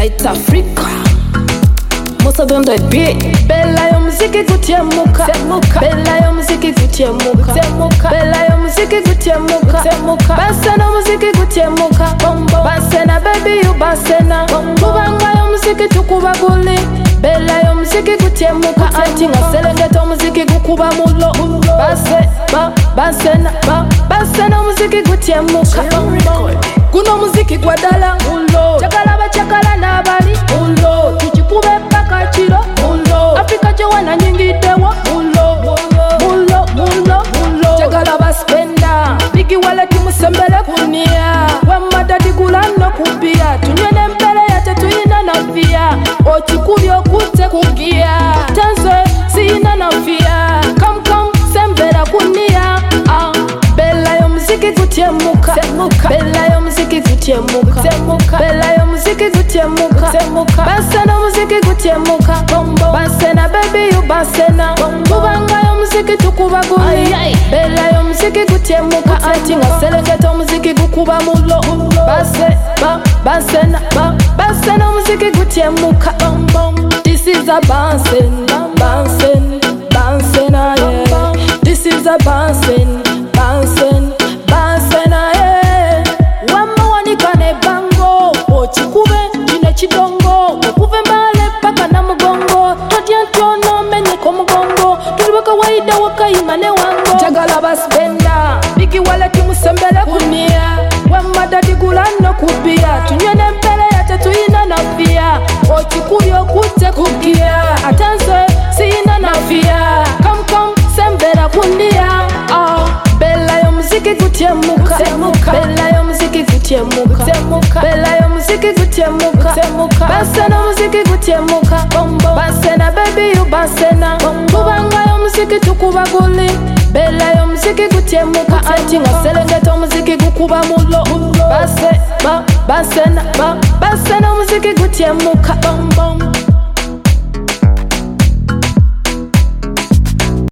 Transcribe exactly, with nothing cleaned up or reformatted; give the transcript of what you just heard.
Light Africa. Most of them they beat. Bella yo muziki gutyemuka. Bella yo muziki gutyemuka. Bella yo muziki gutyemuka. Basena muziki gutyemuka. Basena baby you basena. Kubanga yo muziki tukubaguli. Bella yo muziki gutyemuka. Anti nga Serengeta muziki gukuba mulo. Base ba basena ba basena muziki gutyemuka. Guno muziki gwadala mulo. Chakala ba chakala na bali mulo. Tukikube paka chiro mulo. Afrika jowana nyingi dewa mulo. Mulo mulo mulo. Chakala ba spenda. Bigi wala timusembele kunia. Wemada digulano kubia. Tunyene mbele ya tetuina na via. Ochikuli okute kugia. Tenze siina na via. Come come sembele kunia. Ah. Bella yo muziki gutyemuka. Bella yo muziki gutyemuka. Bella yo muziki gutyemuka. Basena muziki gutyemuka. Basena baby you basena. Kubanga yo muziki tukubaguli. Bella yo muziki gutyemuka. Anti nga Serengeta muziki gukuba mulo. Base ba basena ba basena muziki gutyemuka. This is a bouncing, bouncing, bouncing, yeah. This is a bouncing, bouncing, bouncing, yeah. Wama wanikane bango, ochikube jine chidongo. Okuve mbale paka na mugongo. Todia ntono menye ko mugongo. Tuliwaka waida waka imane wango. Jagala baspenda, bigi wale timusembele kunia. Wama dadigulano kubia. Tunyene mbele ya tetuina na via. Ochikuli okute kukia. Atanze siina na via. Come come sembele kunia. Ah. Bella yo muziki gutyemuka. Bella yo muziki gutyemuka. Bella yo muziki gutyemuka. Basena muziki gutyemuka. Basena baby you basena. Kubanga yo muziki tukubaguli. Bella yo muziki gutyemuka. Anti nga Serengeta muziki gukuba mulo. Base ba basena ba basena muziki gutyemuka.